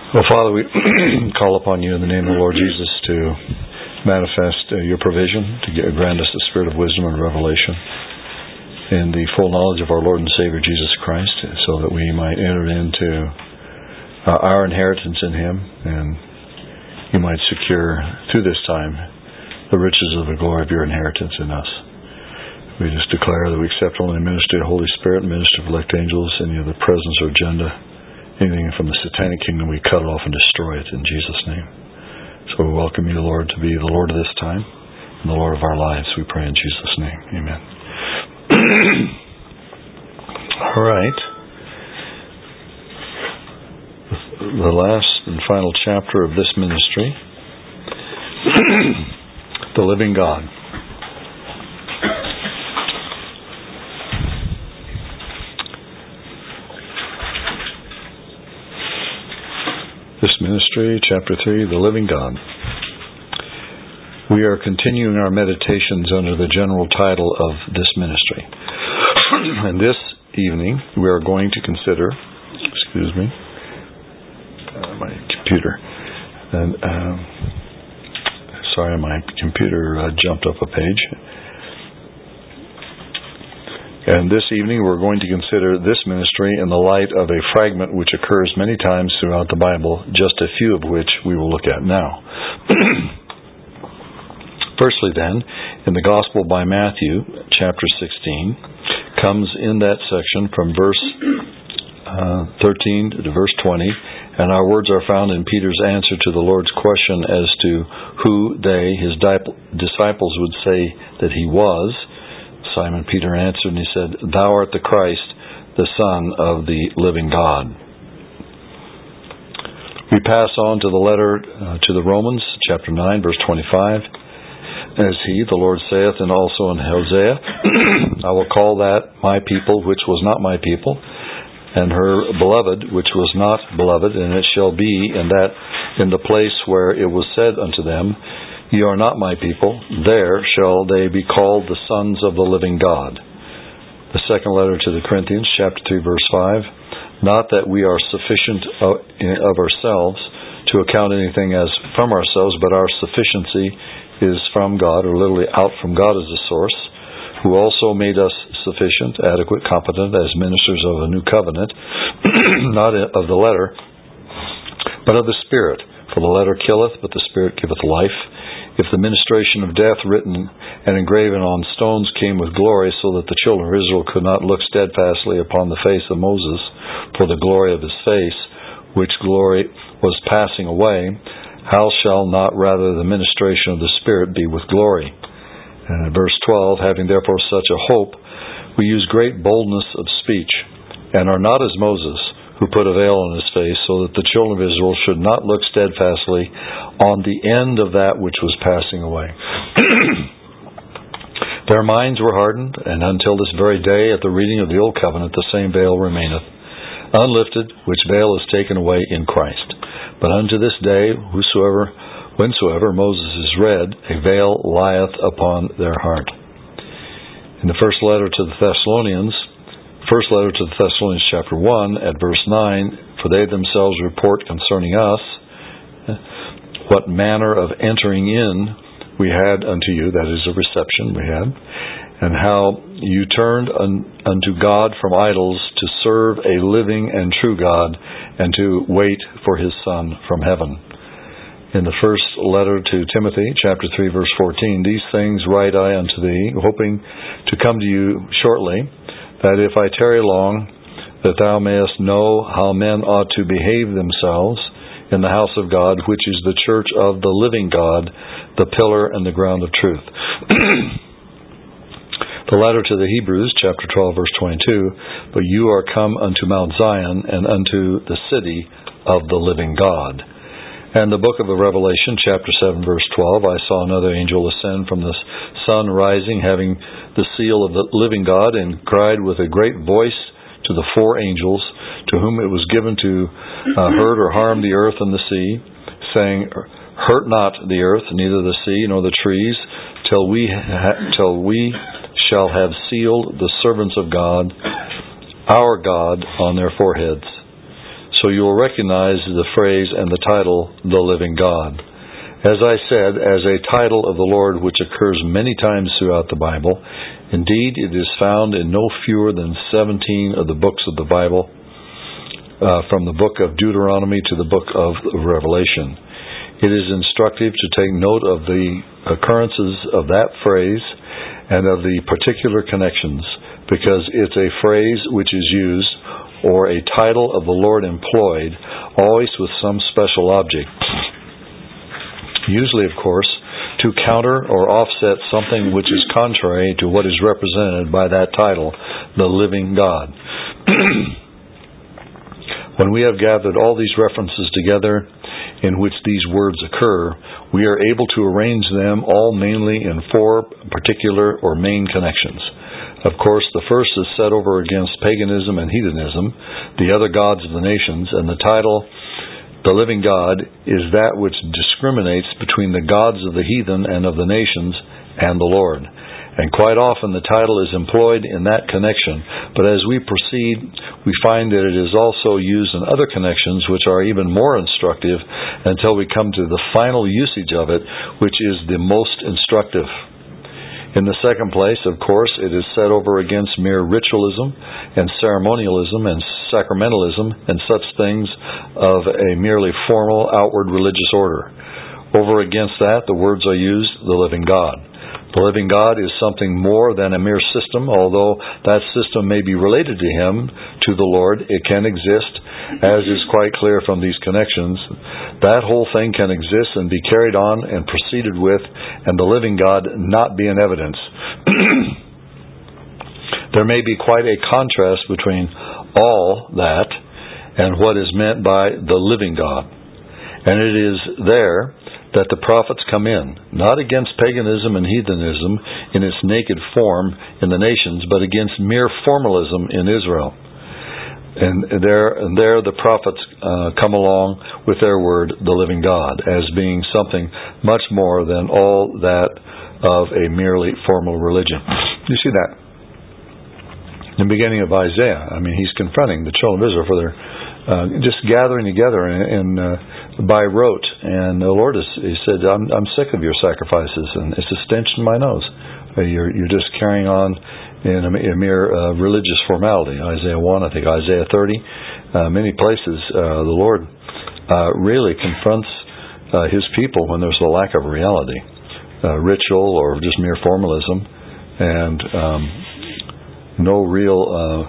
Well, Father, we call upon you in the name of the Lord Jesus to manifest your provision, to grant us the spirit of wisdom and revelation in the full knowledge of our Lord and Savior Jesus Christ, so that we might enter into our inheritance in Him, and you might secure through this time the riches of the glory of your inheritance in us. We just declare that we accept only the ministry of the Holy Spirit and ministry of elect angels, any of the presence or agenda, anything from the satanic kingdom, we cut it off and destroy it in Jesus' name. So we welcome you, Lord, to be the Lord of this time and the Lord of our lives. We pray in Jesus' name. Amen. All right. The last and final chapter of this ministry, the living God. This ministry, chapter 3, the living God. We are continuing our meditations under the general title of this ministry. And this evening we are going to consider, my computer. And sorry, my computer jumped up a page. And this evening we're going to consider this ministry in the light of a fragment which occurs many times throughout the Bible, just a few of which we will look at now. Firstly then, in the Gospel by Matthew, chapter 16, comes in that section from verse 13 to verse 20, and our words are found in Peter's answer to the Lord's question as to who they, his disciples, would say that he was. Simon Peter answered and he said, "Thou art the Christ, the Son of the living God." We pass on to the letter to the Romans, chapter 9, verse 25. As he, the Lord, saith, and also in Hosea, I will call that my people, which was not my people, and her beloved, which was not beloved, and it shall be in the place where it was said unto them, Ye are not my people, there shall they be called the sons of the living God. The second letter to the Corinthians, chapter 3, verse 5. Not that we are sufficient of ourselves to account anything as from ourselves, but our sufficiency is from God, or literally out from God as the source, who also made us sufficient, adequate, competent as ministers of a new covenant, not of the letter, but of the Spirit. For the letter killeth, but the Spirit giveth life. If the ministration of death written and engraven on stones came with glory, so that the children of Israel could not look steadfastly upon the face of Moses for the glory of his face, which glory was passing away, how shall not rather the ministration of the Spirit be with glory? And in verse 12, having therefore such a hope, we use great boldness of speech, and are not as Moses, who put a veil on his face, so that the children of Israel should not look steadfastly on the end of that which was passing away. Their minds were hardened, and until this very day, at the reading of the Old Covenant, the same veil remaineth unlifted, which veil is taken away in Christ. But unto this day, whensoever Moses is read, a veil lieth upon their heart. In the first letter to the Thessalonians, chapter 1, at verse 9, for they themselves report concerning us what manner of entering in we had unto you, that is, a reception we had, and how you turned unto God from idols to serve a living and true God, and to wait for His Son from heaven. In the first letter to Timothy, chapter 3, verse 14, these things write I unto thee, hoping to come to you shortly, that if I tarry long, that thou mayest know how men ought to behave themselves in the house of God, which is the church of the living God, the pillar and the ground of truth. The letter to the Hebrews, chapter 12, verse 22, but you are come unto Mount Zion, and unto the city of the living God. And the book of the Revelation, chapter 7, verse 12, I saw another angel ascend from the sun rising, having the seal of the living God, and cried with a great voice to the four angels, to whom it was given to hurt or harm the earth and the sea, saying, Hurt not the earth, neither the sea, nor the trees, till we shall have sealed the servants of God, our God, on their foreheads. so you will recognize the phrase and the title, The Living God. As I said, as a title of the Lord which occurs many times throughout the Bible, indeed it is found in no fewer than 17 of the books of the Bible, from the book of Deuteronomy to the book of Revelation. It is instructive to take note of the occurrences of that phrase and of the particular connections, because it's a phrase which is used, or a title of the Lord employed, always with some special object. Usually, of course, to counter or offset something which is contrary to what is represented by that title, the living God. When we have gathered all these references together in which these words occur, we are able to arrange them all mainly in four particular or main connections. Of course, the first is set over against paganism and heathenism, the other gods of the nations, and the title, The Living God, is that which discriminates between the gods of the heathen and of the nations and the Lord. And quite often the title is employed in that connection, but as we proceed, we find that it is also used in other connections which are even more instructive until we come to the final usage of it, which is the most instructive. In the second place, of course, it is set over against mere ritualism and ceremonialism and sacramentalism and such things of a merely formal outward religious order. Over against that, the words are used, the living God. The living God is something more than a mere system, although that system may be related to Him, to the Lord. It can exist, as is quite clear from these connections. That whole thing can exist and be carried on and proceeded with, and the living God not be in evidence. There may be quite a contrast between all that and what is meant by the living God. And it is there that the prophets come in, not against paganism and heathenism in its naked form in the nations, but against mere formalism in Israel. And there the prophets come along with their word, the living God, as being something much more than all that of a merely formal religion. You see that in the beginning of Isaiah. I mean, he's confronting the children of Israel for their just gathering together by rote, and the Lord he said, "I'm sick of your sacrifices, and it's a stench in my nose. You're just carrying on in a mere religious formality." Isaiah 1, I think Isaiah 30, many places the Lord really confronts His people when there's a lack of reality, ritual or just mere formalism, and no real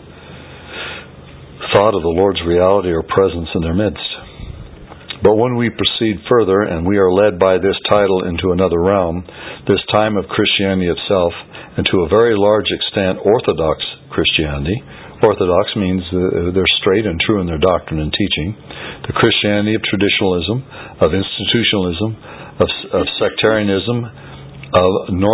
thought of the Lord's reality or presence in their midst. But when we proceed further and we are led by this title into another realm, this time of Christianity itself, and to a very large extent Orthodox Christianity. Orthodox means they're straight and true in their doctrine and teaching. The Christianity of traditionalism, of institutionalism, of sectarianism, of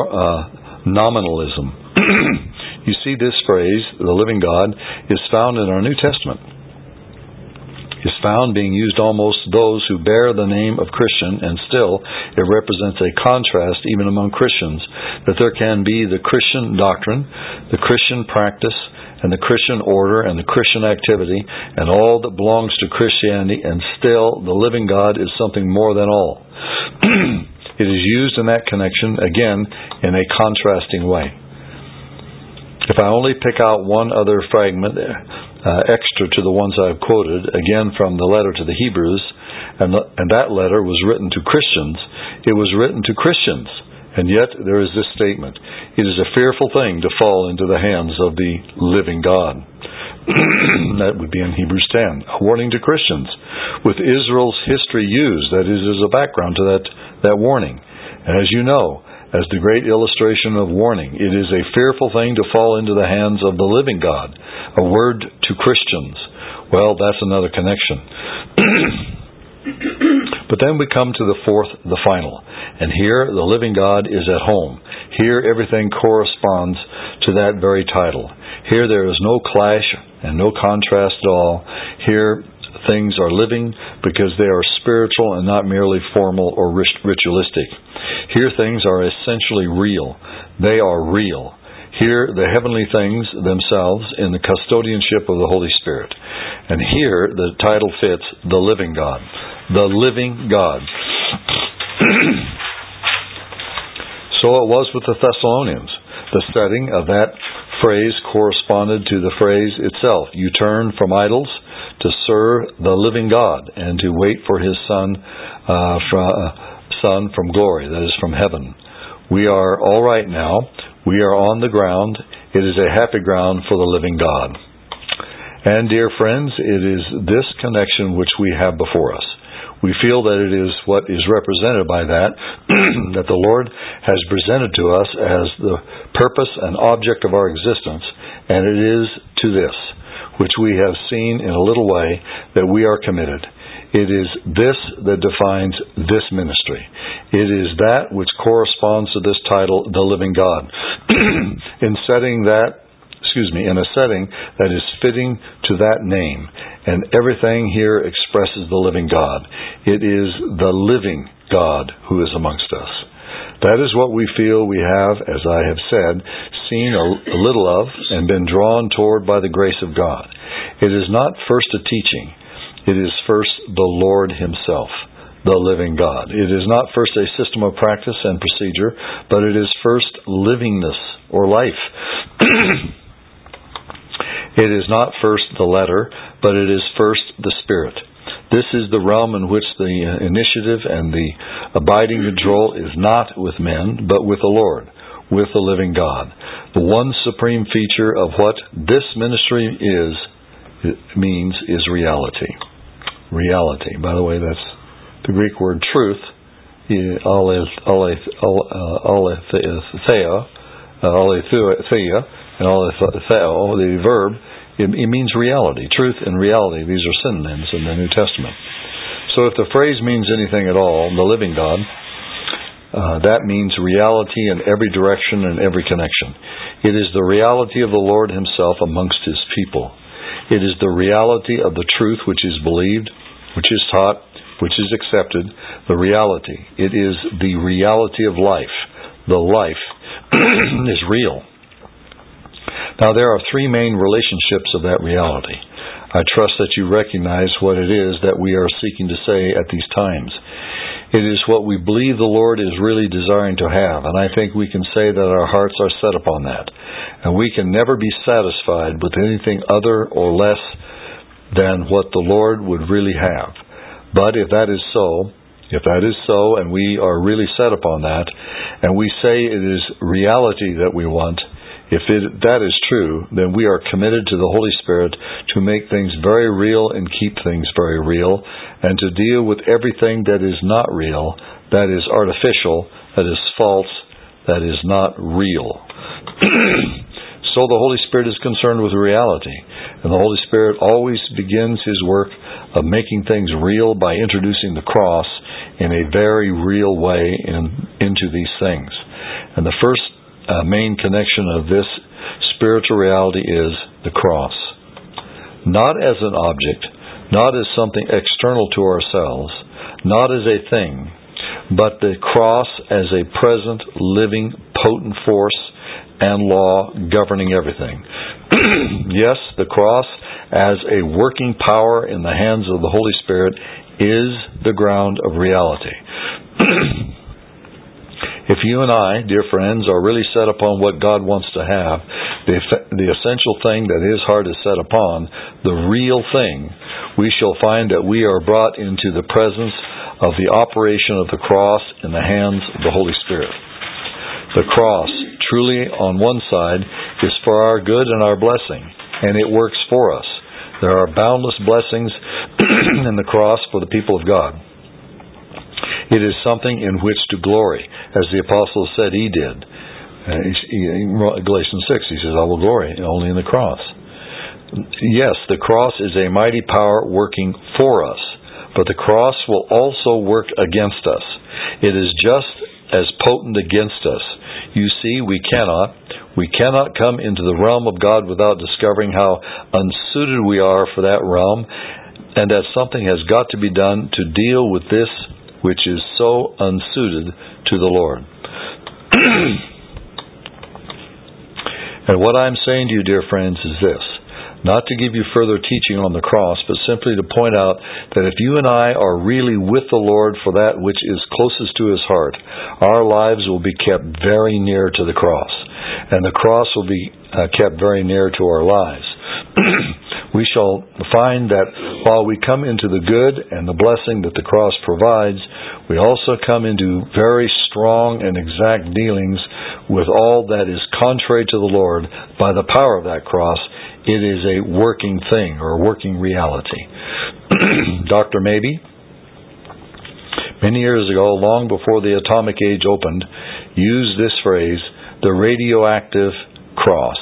nominalism. You see, this phrase, the living God, is found in our New Testament. Is found being used almost those who bear the name of Christian, and still it represents a contrast even among Christians, that there can be the Christian doctrine, the Christian practice, and the Christian order, and the Christian activity, and all that belongs to Christianity, and still the living God is something more than all. It is used in that connection, again, in a contrasting way. If I only pick out one other fragment extra to the ones I've quoted, again from the letter to the Hebrews, and that letter was written to Christians. It was written to Christians, and yet there is this statement: it is a fearful thing to fall into the hands of the living God. That would be in Hebrews 10, a warning to Christians, with Israel's history used, that is, as a background to that warning. And as you know, as the great illustration of warning, it is a fearful thing to fall into the hands of the living God. A word to Christians. Well, that's another connection. But then we come to the fourth, the final. And here, the living God is at home. Here, everything corresponds to that very title. Here, there is no clash and no contrast at all. Here, things are living because they are spiritual and not merely formal or ritualistic. Here things are essentially real. They are real. Here, the heavenly things themselves in the custodianship of the Holy Spirit. And here, the title fits, the living God. The living God. So it was with the Thessalonians. The setting of that phrase corresponded to the phrase itself. You turn from idols to serve the living God and to wait for His Son from glory, that is, from heaven. We are all right now. We are on the ground. It is a happy ground for the living God. And, dear friends, it is this connection which we have before us. We feel that it is what is represented by that, that the Lord has presented to us as the purpose and object of our existence, and it is to this, which we have seen in a little way, that we are committed. It is this that defines this ministry. It is that which corresponds to this title, the living God. In a setting that is fitting to that name, and everything here expresses the living God. It is the living God who is amongst us. That is what we feel we have, as I have said, seen a little of and been drawn toward by the grace of God. It is not first a teaching. It is first the Lord Himself, the living God. It is not first a system of practice and procedure, but it is first livingness or life. It is not first the letter, but it is first the Spirit. This is the realm in which the initiative and the abiding control is not with men, but with the Lord, with the living God. The one supreme feature of what this ministry means is reality. Reality. By the way, that's the Greek word truth, aletheia, and aletheo, the verb, it means reality. Truth and reality, these are synonyms in the New Testament. So if the phrase means anything at all, the living God, that means reality in every direction and every connection. It is the reality of the Lord Himself amongst His people. It is the reality of the truth which is believed, which is taught, which is accepted, the reality. It is the reality of life. The life is real. Now, there are three main relationships of that reality. I trust that you recognize what it is that we are seeking to say at these times. It is what we believe the Lord is really desiring to have, and I think we can say that our hearts are set upon that. And we can never be satisfied with anything other or less than what the Lord would really have. But if that is so, and we are really set upon that, and we say it is reality that we want, if that is true, then we are committed to the Holy Spirit to make things very real and keep things very real, and to deal with everything that is not real, that is artificial, that is false, that is not real. So the Holy Spirit is concerned with reality, and the Holy Spirit always begins His work of making things real by introducing the cross in a very real way into these things. And the first main connection of this spiritual reality is the cross. Not as an object, not as something external to ourselves, not as a thing, but the cross as a present, living, potent force and law governing everything. Yes, the cross as a working power in the hands of the Holy Spirit is the ground of reality. If you and I, dear friends, are really set upon what God wants to have, the essential thing that His heart is set upon, the real thing, we shall find that we are brought into the presence of the operation of the cross in the hands of the Holy Spirit. The cross, truly on one side, is for our good and our blessing, and it works for us. There are boundless blessings in the cross for the people of God. It is something in which to glory, as the apostle said he did. In Galatians 6, he says, I will glory only in the cross. Yes, the cross is a mighty power working for us, but the cross will also work against us. It is just as potent against us. You see, we cannot come into the realm of God without discovering how unsuited we are for that realm, and that something has got to be done to deal with this which is so unsuited to the Lord. And what I'm saying to you, dear friends, is this. Not to give you further teaching on the cross, but simply to point out that if you and I are really with the Lord for that which is closest to His heart, our lives will be kept very near to the cross. And the cross will be kept very near to our lives. We shall find that while we come into the good and the blessing that the cross provides, we also come into very strong and exact dealings with all that is contrary to the Lord by the power of that cross. It is a working thing or a working reality. Dr. Mabie, many years ago, long before the atomic age opened, used this phrase, the radioactive cross.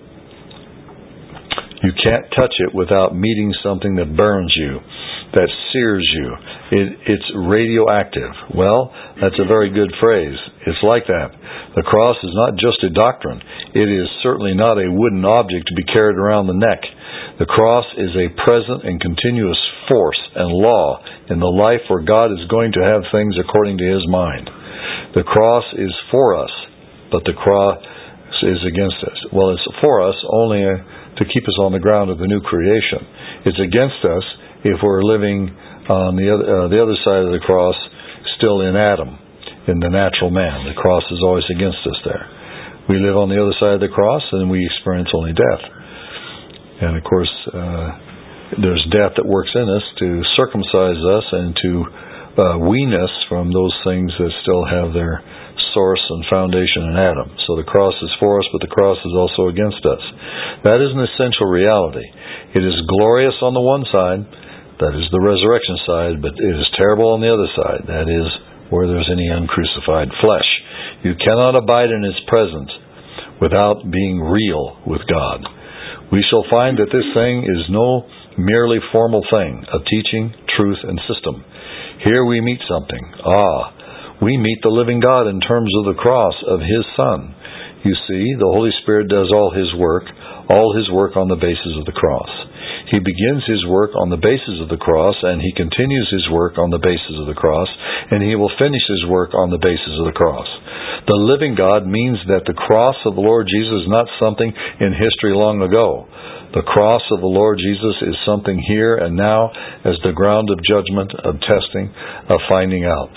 You can't touch it without meeting something that burns you, that sears you. It's radioactive. Well, that's a very good phrase. It's like that. The cross is not just a doctrine. It is certainly not a wooden object to be carried around the neck. The cross is a present and continuous force and law in the life where God is going to have things according to His mind. The cross is for us, but the cross is against us. Well, it's for us only to keep us on the ground of the new creation. It's against us if we're living on the other side of the cross, still in Adam, in the natural man. The cross is always against us there. We live on the other side of the cross, and we experience only death. And of course, there's death that works in us to circumcise us and to wean us from those things that still have their source and foundation in Adam. So the cross is for us, but the cross is also against us. That is an essential reality. It is glorious on the one side, that is the resurrection side, but it is terrible on the other side, that is where there's any uncrucified flesh. You cannot abide in His presence without being real with God. We shall find that this thing is no merely formal thing of teaching, truth, and system. Here we meet something. We meet the living God in terms of the cross of His Son. You see, the Holy Spirit does all His work on the basis of the cross. He begins His work on the basis of the cross, and He continues His work on the basis of the cross, and He will finish His work on the basis of the cross. The living God means that the cross of the Lord Jesus is not something in history long ago. The cross of the Lord Jesus is something here and now as the ground of judgment, of testing, of finding out.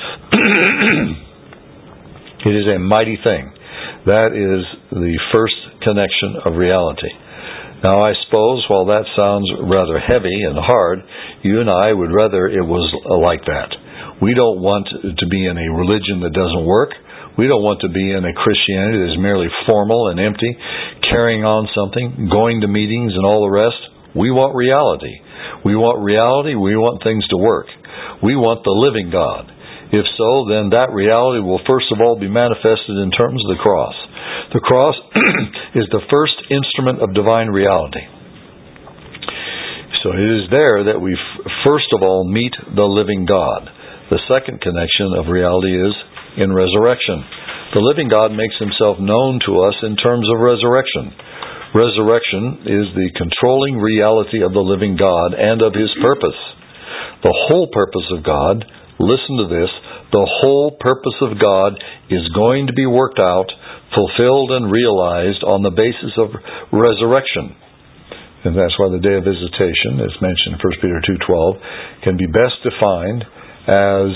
It is a mighty thing. That is the first connection of reality. Now I suppose, while that sounds rather heavy and hard, you and I would rather it was like that. We don't want to be in a religion that doesn't work. We don't want to be in a Christianity that is merely formal and empty, carrying on something, going to meetings and all the rest. We want reality. We want reality. We want things to work. We want the living God. If so, then that reality will first of all be manifested in terms of the cross. The cross is the first instrument of divine reality. So it is there that we first of all meet the living God. The second connection of reality is in resurrection. The living God makes Himself known to us in terms of resurrection. Resurrection is the controlling reality of the living God and of His purpose. The whole purpose of God, listen to this, the whole purpose of God is going to be worked out, fulfilled and realized on the basis of resurrection. And that's why the day of visitation, as mentioned in 1 Peter 2:12, can be best defined as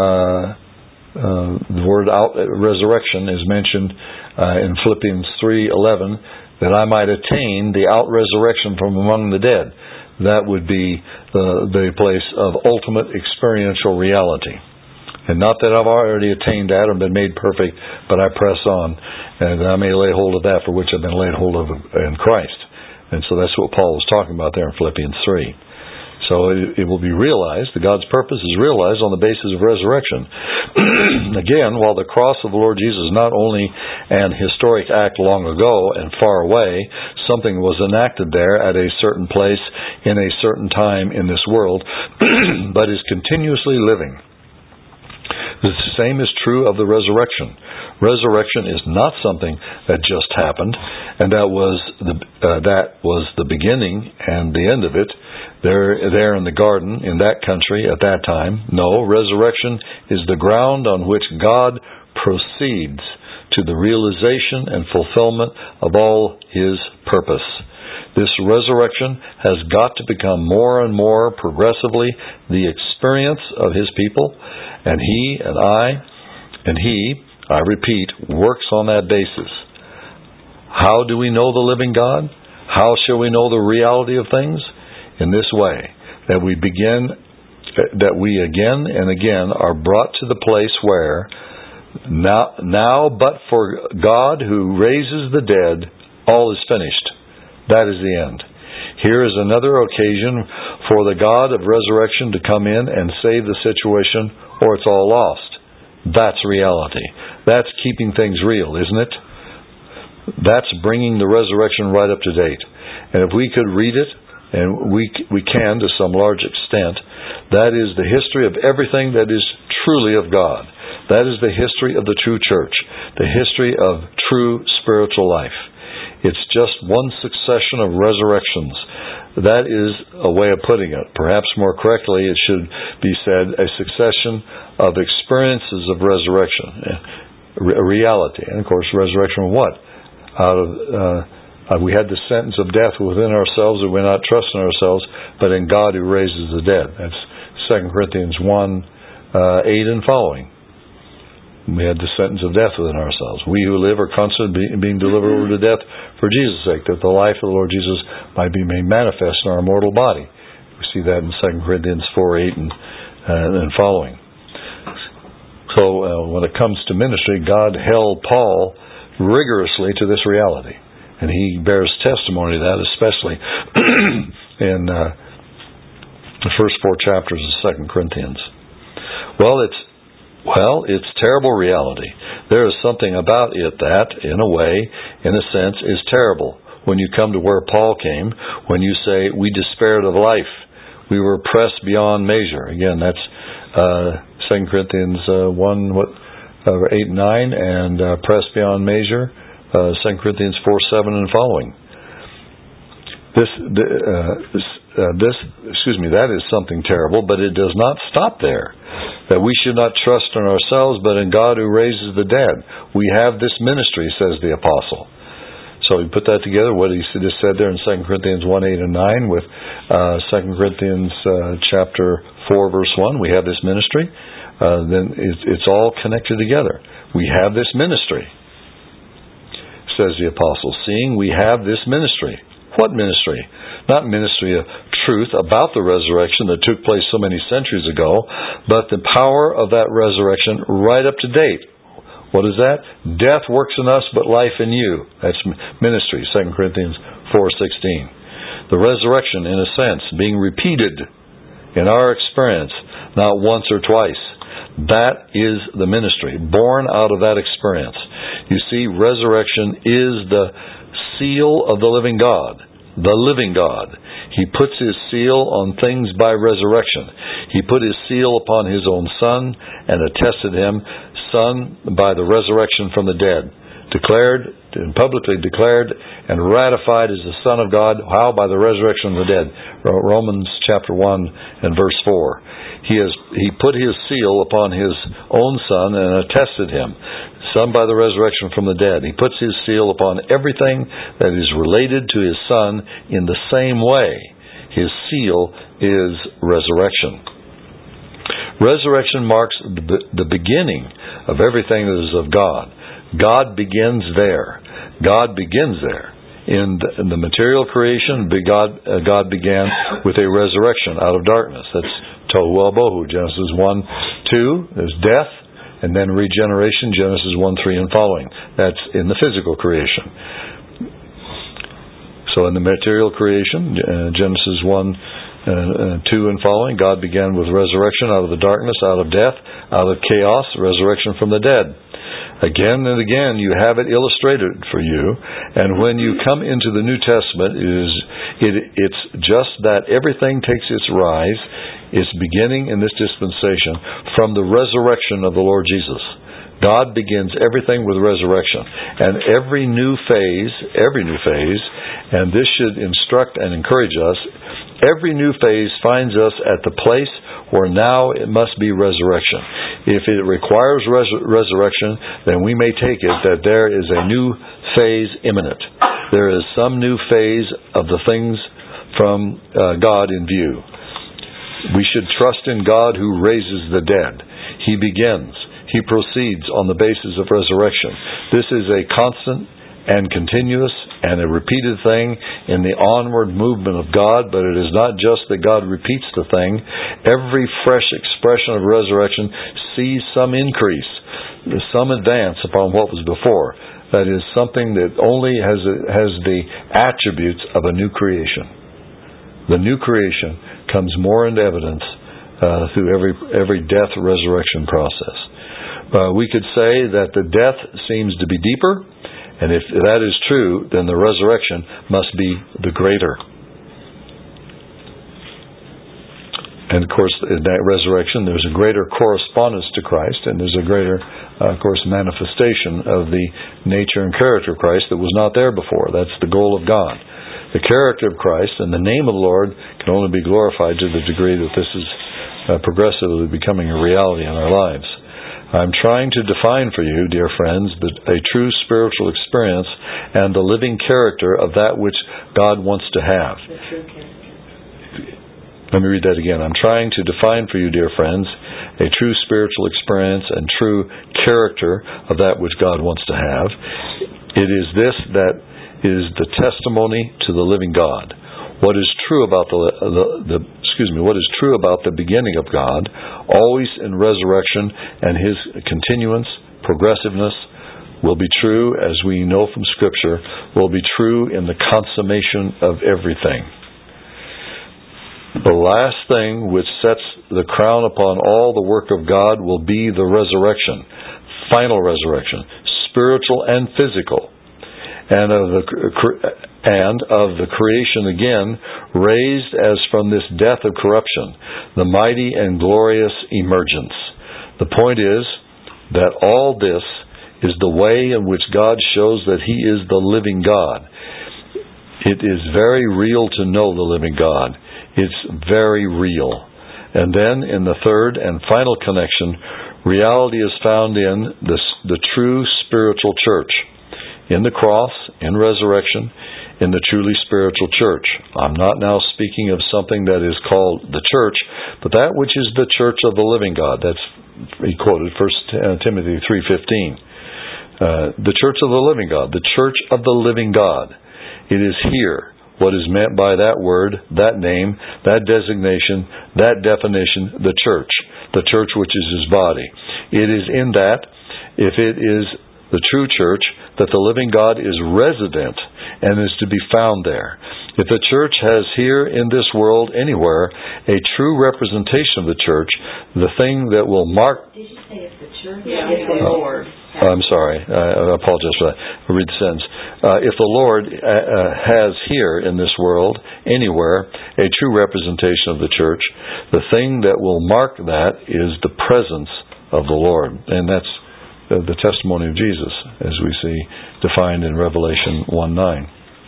the word resurrection is mentioned in Philippians 3:11, that I might attain the out-resurrection from among the dead. That would be the place of ultimate experiential reality. And not that I've already attained that or been made perfect, but I press on, and I may lay hold of that for which I've been laid hold of in Christ. And so that's what Paul was talking about there in Philippians 3. So it will be realized, God's purpose is realized on the basis of resurrection. Again, while the cross of the Lord Jesus is not only an historic act long ago and far away, something was enacted there at a certain place in a certain time in this world, but is continuously living. The same is true of the resurrection. Resurrection is not something that just happened, and that was the beginning and the end of it. There in the garden, in that country, at that time. No, resurrection is the ground on which God proceeds to the realization and fulfillment of all His purpose. This resurrection has got to become more and more progressively the experience of His people, and I repeat, works on that basis. How do we know the living God? How shall we know the reality of things? In this way, that we again and again are brought to the place where now but for God who raises the dead, all is finished. That is the end. Here is another occasion for the God of resurrection to come in and save the situation, or it's all lost. That's reality. That's keeping things real, isn't it? That's bringing the resurrection right up to date. And if we could read it, and we can to some large extent, that is the history of everything that is truly of God. That is the history of the true church, the history of true spiritual life. It's just one succession of resurrections. That is a way of putting it. Perhaps more correctly, it should be said a succession of experiences of resurrection, a reality. And of course, resurrection of what? We had the sentence of death within ourselves, and we're not trusting ourselves, but in God who raises the dead. That's 2 Corinthians 1:8 and following. We had the sentence of death within ourselves. We who live are constantly being delivered over to death for Jesus' sake, that the life of the Lord Jesus might be made manifest in our mortal body. We see that in 2 Corinthians 4:8 and following. So when it comes to ministry, God held Paul rigorously to this reality. And he bears testimony to that, especially in the first 4 chapters of 2 Corinthians. Well, it's terrible reality. There is something about it that, in a way, in a sense, is terrible. When you come to where Paul came, when you say, we despaired of life, we were pressed beyond measure. Again, that's 2 Corinthians 8 and 9, and pressed beyond measure, 2 Corinthians 4:7 and following. That is something terrible, but it does not stop there. That we should not trust in ourselves, but in God who raises the dead. We have this ministry, says the apostle. So we put that together, what he just said there in 2 Corinthians 1:8 and 9 with 2 Corinthians chapter 4, verse 1. We have this ministry. Then it's all connected together. We have this ministry, says the apostle. Seeing we have this ministry. What ministry? Not ministry of truth about the resurrection that took place so many centuries ago, but the power of that resurrection right up to date. What is that? Death works in us, but life in you. That's ministry, 2 Corinthians 4:16. The resurrection, in a sense, being repeated in our experience, not once or twice. That is the ministry, born out of that experience. You see, resurrection is the seal of the living God. The living God. He puts His seal on things by resurrection. He put His seal upon His own Son and attested Him Son by the resurrection from the dead. Declared and publicly declared and ratified as the Son of God. How? By the resurrection of the dead. Romans chapter 1 and verse 4. He put His seal upon His own Son and attested Him, Son by the resurrection from the dead. He puts His seal upon everything that is related to His Son in the same way. His seal is resurrection. Resurrection marks the beginning of everything that is of God. God begins there. God begins there. In the material creation, God began with a resurrection out of darkness. That's Tohu Wabohu, Genesis 1:2. There's death, and then regeneration, Genesis 1:3 and following. That's in the physical creation. So in the material creation, Genesis 1:2 and following, God began with resurrection out of the darkness, out of death, out of chaos, resurrection from the dead. Again and again, you have it illustrated for you. And when you come into the New Testament, it's just that everything takes its rise, its beginning in this dispensation, from the resurrection of the Lord Jesus. God begins everything with resurrection. And every new phase, and this should instruct and encourage us, every new phase finds us at the place where now it must be resurrection. If it requires resurrection, then we may take it that there is a new phase imminent. There is some new phase of the things from God in view. We should trust in God who raises the dead. He begins. He proceeds on the basis of resurrection. This is a constant and continuous and a repeated thing in the onward movement of God, but it is not just that God repeats the thing. Every fresh expression of resurrection sees some increase, some advance upon what was before. That is something that only has the attributes of a new creation. The new creation comes more into evidence through every death resurrection process. We could say that the death seems to be deeper, and if that is true, then the resurrection must be the greater. And of course, in that resurrection, there's a greater correspondence to Christ, and there's a greater, of course, manifestation of the nature and character of Christ that was not there before. That's the goal of God. The character of Christ and the name of the Lord can only be glorified to the degree that this is progressively becoming a reality in our lives. I'm trying to define for you, dear friends, a true spiritual experience and the living character of that which God wants to have. Let me read that again. I'm trying to define for you, dear friends, a true spiritual experience and true character of that which God wants to have. It is this that is the testimony to the living God. What is true about what is true about the beginning of God, always in resurrection, and His continuance, progressiveness, will be true, as we know from Scripture, will be true in the consummation of everything. The last thing which sets the crown upon all the work of God will be the resurrection, final resurrection, spiritual and physical, and of the creation again, raised as from this death of corruption, the mighty and glorious emergence. The point is that all this is the way in which God shows that He is the living God. It is very real to know the living God. It's very real. And then in the third and final connection, reality is found in the true spiritual church. In the cross, in resurrection, in the truly spiritual church. I'm not now speaking of something that is called the church, but that which is the church of the living God. That's, he quoted 1 Timothy 3:15. The church of the living God, the church of the living God. It is here. What is meant by that word, that name, that designation, that definition, the church which is His body. It is in that, if it is the true church, that the living God is resident and is to be found there. If the church has here in this world anywhere a true representation of the church, the thing that will mark... Did you say it's the church? Yeah, it's the Lord. I'm sorry. I apologize for that. I'll read the sentence. If the Lord has here in this world anywhere a true representation of the church, the thing that will mark that is the presence of the Lord. And that's the testimony of Jesus, as we see defined in Revelation 1:9.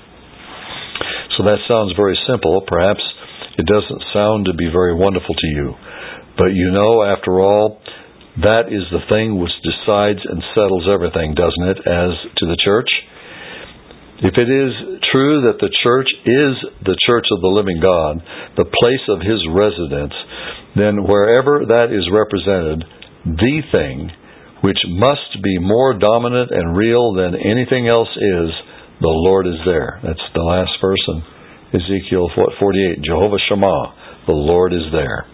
So that sounds very simple. Perhaps it doesn't sound to be very wonderful to you. But you know, after all, that is the thing which decides and settles everything, doesn't it, as to the church? If it is true that the church is the church of the living God, the place of His residence, then wherever that is represented, the thing which must be more dominant and real than anything else is, the Lord is there. That's the last verse in Ezekiel 48. Jehovah Shammah, the Lord is there.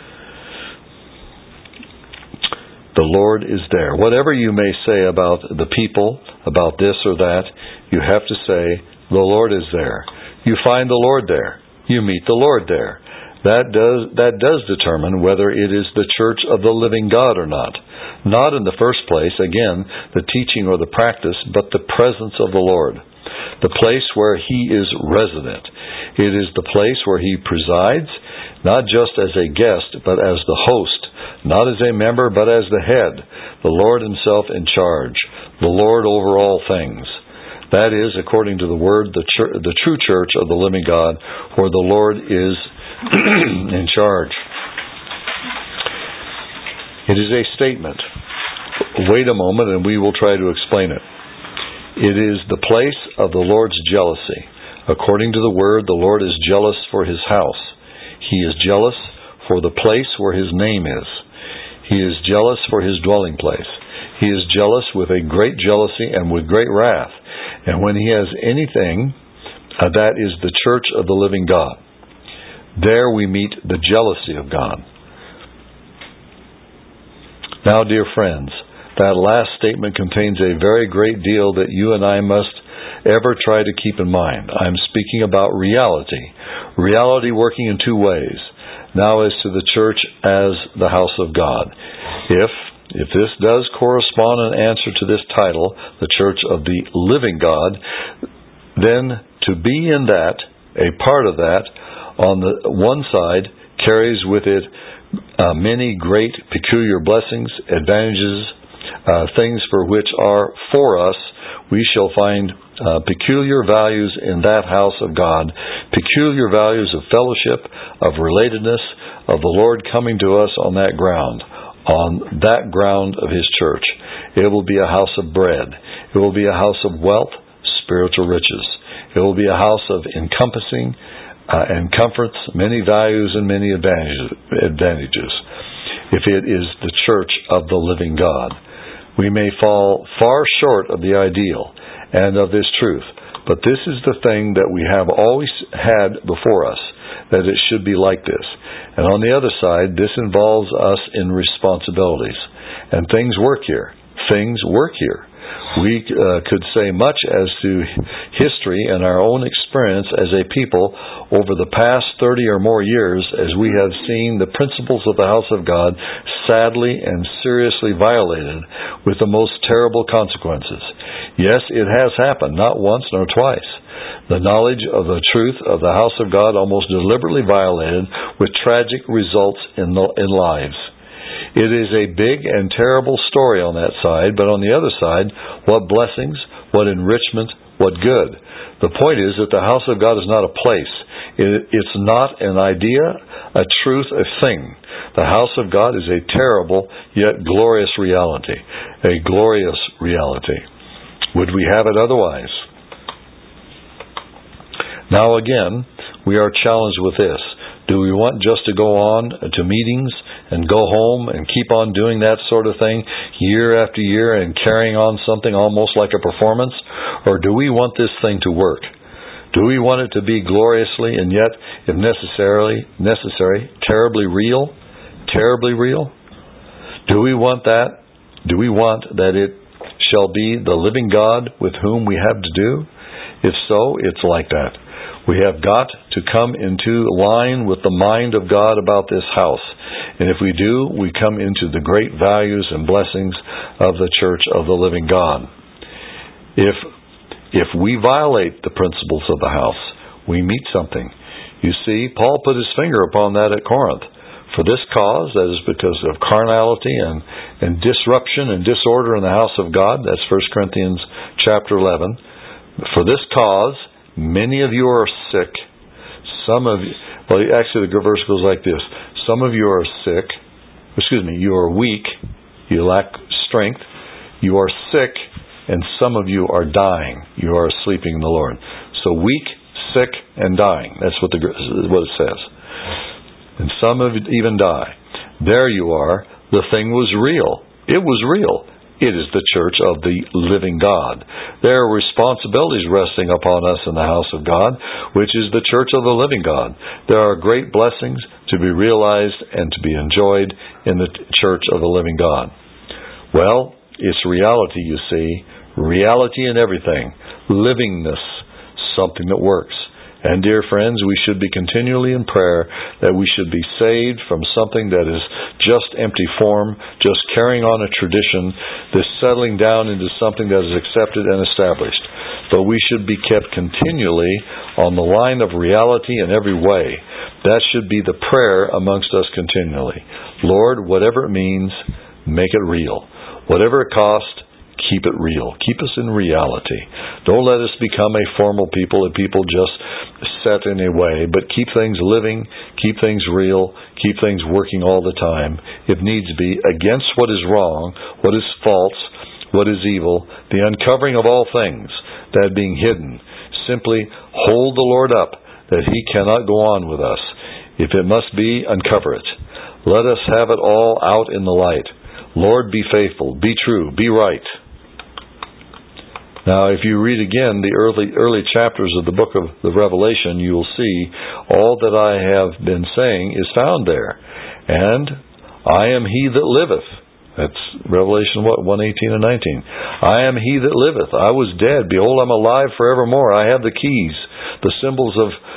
The Lord is there. Whatever you may say about the people, about this or that, you have to say, the Lord is there. You find the Lord there. You meet the Lord there. That does determine whether it is the church of the living God or not. Not in the first place, again, the teaching or the practice, but the presence of the Lord. The place where He is resident. It is the place where He presides, not just as a guest, but as the host. Not as a member, but as the head. The Lord Himself in charge. The Lord over all things. That is, according to the Word, the true church of the living God, where the Lord is in charge. It is a statement. Wait a moment and we will try to explain it. It is the place of the Lord's jealousy. According to the Word, the Lord is jealous for His house. He is jealous for the place where His name is. He is jealous for His dwelling place. He is jealous with a great jealousy and with great wrath. And when He has anything, that is the church of the living God. There we meet the jealousy of God. Now, dear friends, that last statement contains a very great deal that you and I must ever try to keep in mind. I'm speaking about reality. Reality working in two ways. Now as to the church as the house of God. If this does correspond and answer to this title, the church of the living God, then to be in that, a part of that, on the one side, carries with it many great peculiar blessings, advantages, things for which are for us. We shall find peculiar values in that house of God, peculiar values of fellowship, of relatedness, of the Lord coming to us on that ground of His church. It will be a house of bread. It will be a house of wealth, spiritual riches. It will be a house of encompassing and comforts, many values and many advantages. If it is the church of the living God, we may fall far short of the ideal and of this truth. But this is the thing that we have always had before us, that it should be like this. And on the other side, this involves us in responsibilities. And things work here. Things work here. We could say much as to history and our own experience as a people over the past 30 or more years, as we have seen the principles of the house of God sadly and seriously violated with the most terrible consequences. Yes, it has happened, not once nor twice. The knowledge of the truth of the house of God almost deliberately violated with tragic results in lives. It is a big and terrible story on that side, but on the other side, what blessings, what enrichment, what good. The point is that the house of God is not a place. It's not an idea, a truth, a thing. The house of God is a terrible yet glorious reality. A glorious reality. Would we have it otherwise? Now again, we are challenged with this. Do we want just to go on to meetings and go home and keep on doing that sort of thing year after year and carrying on something almost like a performance? Or do we want this thing to work? Do we want it to be gloriously and yet, if necessary, terribly real? Terribly real? Do we want that? Do we want that it shall be the living God with whom we have to do? If so, it's like that. We have got to come into line with the mind of God about this house. And if we do, we come into the great values and blessings of the church of the living God. If we violate the principles of the house, we meet something. You see, Paul put his finger upon that at Corinth. For this cause, that is because of carnality and disruption and disorder in the house of God, that's 1 Corinthians chapter 11. For this cause, many of you are sick. Actually the verse goes like this. Some of you are sick. You are weak. You lack strength. You are sick. And some of you are dying. You are sleeping in the Lord. So weak, sick, and dying. That's what it says. And some of you even die. There you are. The thing was real. It was real. It is the church of the living God. There are responsibilities resting upon us in the house of God, which is the church of the living God. There are great blessings to be realized and to be enjoyed in the church of the living God. Well, it's reality, you see. Reality in everything. Livingness. Something that works. And dear friends, we should be continually in prayer that we should be saved from something that is just empty form, just carrying on a tradition, this settling down into something that is accepted and established. But we should be kept continually on the line of reality in every way. That should be the prayer amongst us continually. Lord, whatever it means, make it real. Whatever it costs, keep it real. Keep us in reality. Don't let us become a formal people, a people just set in a way, but keep things living, keep things real, keep things working all the time, if needs be, against what is wrong, what is false, what is evil, the uncovering of all things that being hidden. Simply hold the Lord up, that He cannot go on with us. If it must be, uncover it. Let us have it all out in the light. Lord, be faithful, be true, be right. Now, if you read again the early chapters of the book of the Revelation, you will see all that I have been saying is found there. And I am He that liveth. That's Revelation 1:18 and 19. I am He that liveth. I was dead. Behold, I'm alive forevermore. I have the keys, the symbols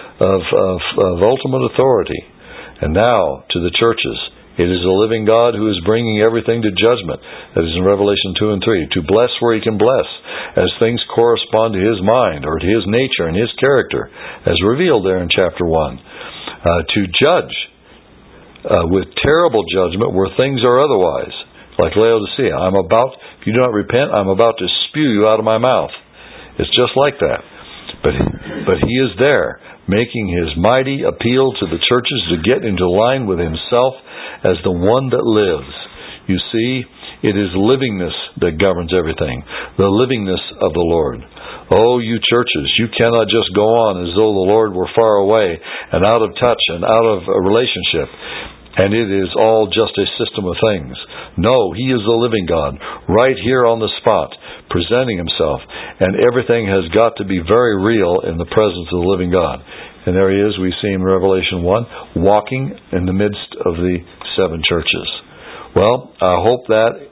of ultimate authority. And now, to the churches, it is the living God who is bringing everything to judgment. That is in Revelation 2 and 3. To bless where He can bless, as things correspond to His mind, or to His nature and His character, as revealed there in chapter 1. To judge with terrible judgment where things are otherwise. Like Laodicea, if you do not repent, I'm about to spew you out of my mouth. It's just like that. But He is there, making His mighty appeal to the churches to get into line with Himself as the one that lives. You see, it is livingness that governs everything. The livingness of the Lord. Oh, you churches, you cannot just go on as though the Lord were far away and out of touch and out of a relationship. And it is all just a system of things. No, He is the living God, right here on the spot, presenting Himself. And everything has got to be very real in the presence of the living God. And there He is, we see in Revelation 1, walking in the midst of the 7 churches. Well, I hope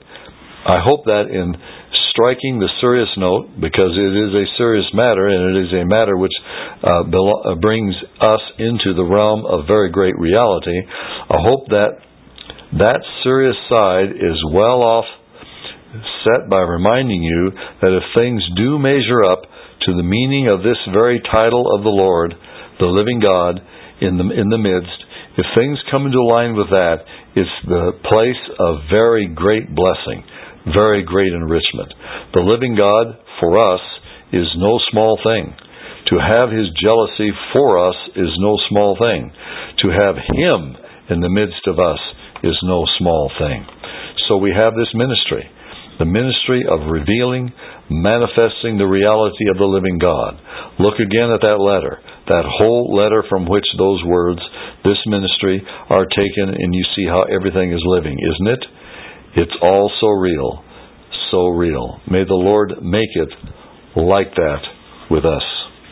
that in striking the serious note, because it is a serious matter, and it is a matter which brings us into the realm of very great reality, I hope that serious side is well off set by reminding you that if things do measure up to the meaning of this very title of the Lord, the living God in the midst, if things come into line with that, it's the place of very great blessing, very great enrichment. The living God for us is no small thing. To have His jealousy for us is no small thing. To have Him in the midst of us is no small thing. So we have this ministry, the ministry of revealing, manifesting the reality of the living God. Look again at that letter, that whole letter from which those words, this ministry, are taken, and you see how everything is living, isn't it? It's all so real, so real. May the Lord make it like that with us.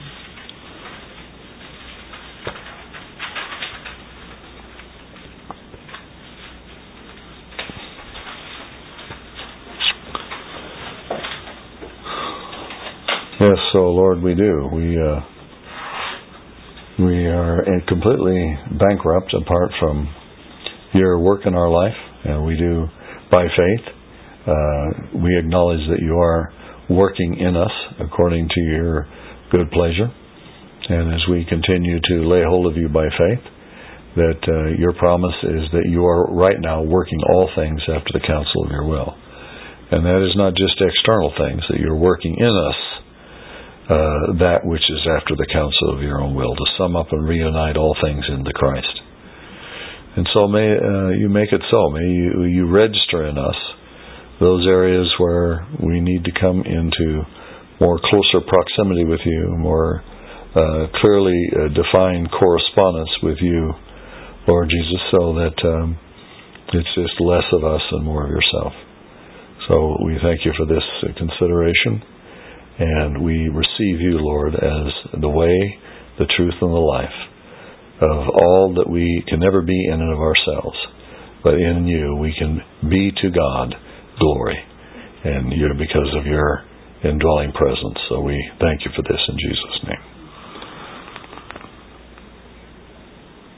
Yes, so Lord, we do. We are completely bankrupt apart from Your work in our life, and we do by faith. We acknowledge that You are working in us according to Your good pleasure, and as we continue to lay hold of You by faith, that Your promise is that You are right now working all things after the counsel of Your will. And that is not just external things, that You're working in us that which is after the counsel of Your own will, to sum up and reunite all things into Christ. And so may You make it so. May You register in us those areas where we need to come into more closer proximity with You, more clearly defined correspondence with You, Lord Jesus, so that it's just less of us and more of Yourself. So we thank You for this consideration. And we receive You, Lord, as the way, the truth, and the life of all that we can never be in and of ourselves. But in You, we can be to God glory. And You're because of Your indwelling presence. So we thank You for this in Jesus' name.